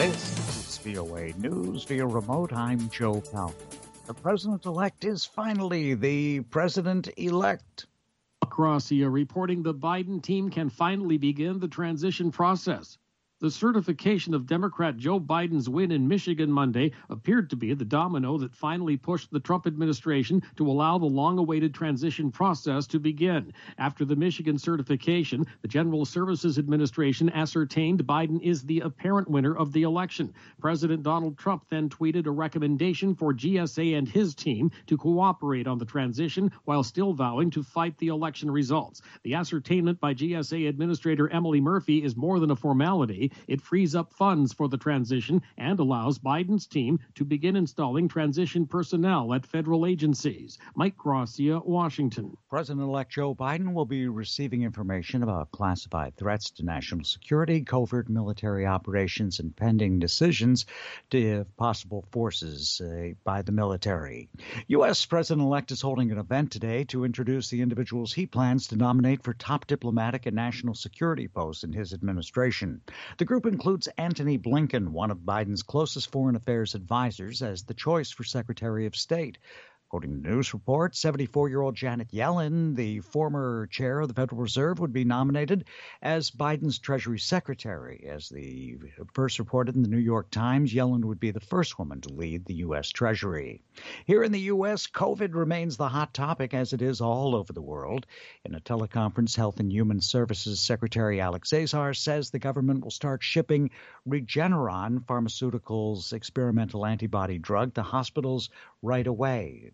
This is VOA News via remote. I'm Joe Palca. The president-elect is finally the president-elect. Gracia reporting the Biden team can finally begin the transition process. The certification of Democrat Joe Biden's win in Michigan Monday appeared to be the domino that finally pushed the Trump administration to allow the long-awaited transition process to begin. After the Michigan certification, the General Services Administration ascertained Biden is the apparent winner of the election. President Donald Trump then tweeted a recommendation for GSA and his team to cooperate on the transition while still vowing to fight the election results. The ascertainment by GSA Administrator Emily Murphy is more than a formality. It frees up funds for the transition and allows Biden's team to begin installing transition personnel at federal agencies. Mike Gracia, Washington. President-elect Joe Biden will be receiving information about classified threats to national security, covert military operations, and pending decisions to possible forces by the military. U.S. President-elect is holding an event today to introduce the individuals he plans to nominate for top diplomatic and national security posts in his administration. The group includes Antony Blinken, one of Biden's closest foreign affairs advisors, as the choice for Secretary of State. According to news reports, 74-year-old Janet Yellen, the former chair of the Federal Reserve, would be nominated as Biden's Treasury Secretary. As the first reported in the New York Times, Yellen would be the first woman to lead the U.S. Treasury. Here in the U.S., COVID remains the hot topic, as it is all over the world. In a teleconference, Health and Human Services Secretary Alex Azar says the government will start shipping Regeneron Pharmaceuticals' experimental antibody drug to hospitals right away.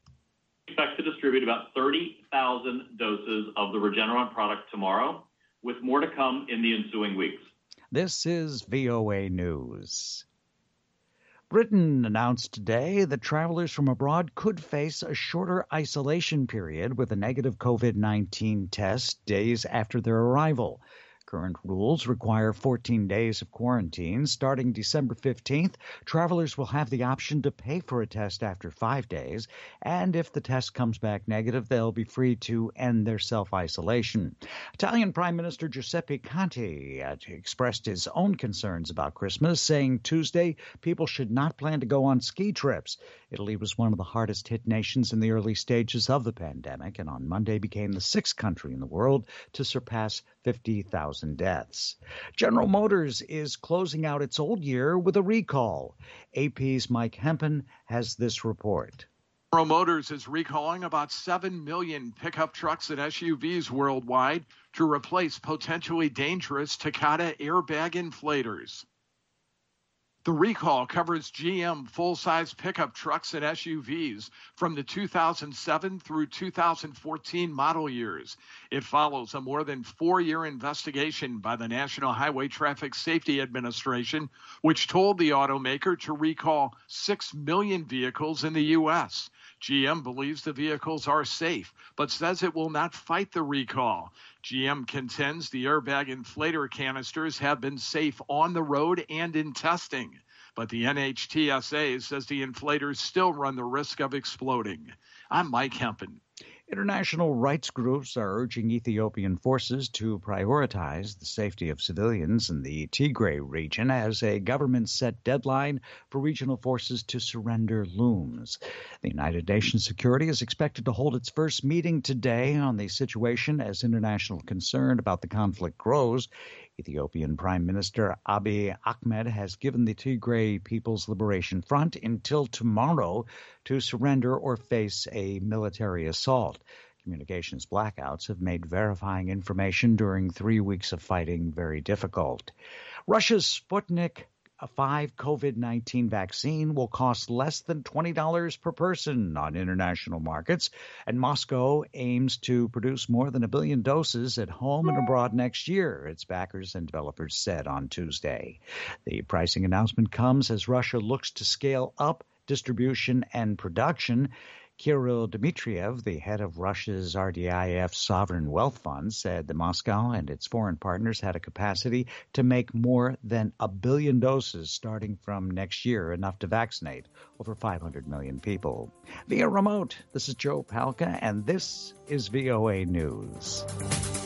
Expect to distribute about 30,000 doses of the Regeneron product tomorrow, with more to come in the ensuing weeks. This is VOA News. Britain announced today that travelers from abroad could face a shorter isolation period with a negative COVID-19 test days after their arrival. Current rules require 14 days of quarantine. Starting December 15th, travelers will have the option to pay for a test after 5 days, and if the test comes back negative, they'll be free to end their self-isolation. Italian Prime Minister Giuseppe Conte expressed his own concerns about Christmas, saying Tuesday people should not plan to go on ski trips. Italy was one of the hardest-hit nations in the early stages of the pandemic, and on Monday became the sixth country in the world to surpass 50,000 deaths. General Motors is closing out its old year with a recall. AP's Mike Hempen has this report. General Motors is recalling about 7 million pickup trucks and SUVs worldwide to replace potentially dangerous Takata airbag inflators. The recall covers GM full-size pickup trucks and SUVs from the 2007 through 2014 model years. It follows a more than 4-year investigation by the National Highway Traffic Safety Administration, which told the automaker to recall 6 million vehicles in the U.S. GM believes the vehicles are safe, but says it will not fight the recall. GM contends the airbag inflator canisters have been safe on the road and in testing, but the NHTSA says the inflators still run the risk of exploding. I'm Mike Hempen. International rights groups are urging Ethiopian forces to prioritize the safety of civilians in the Tigray region as a government-set deadline for regional forces to surrender looms. The United Nations Security is expected to hold its first meeting today on the situation as international concern about the conflict grows. Ethiopian Prime Minister Abiy Ahmed has given the Tigray People's Liberation Front until tomorrow to surrender or face a military assault. Communications blackouts have made verifying information during 3 weeks of fighting very difficult. Russia's Sputnik V COVID-19 vaccine will cost less than $20 per person on international markets, and Moscow aims to produce more than 1 billion doses at home and abroad next year, its backers and developers said on Tuesday. The pricing announcement comes as Russia looks to scale up distribution and production. Kirill Dmitriev, the head of Russia's RDIF Sovereign Wealth Fund, said that Moscow and its foreign partners had a capacity to make more than 1 billion doses starting from next year, enough to vaccinate over 500 million people. Via remote, this is Joe Palca, and this is VOA News.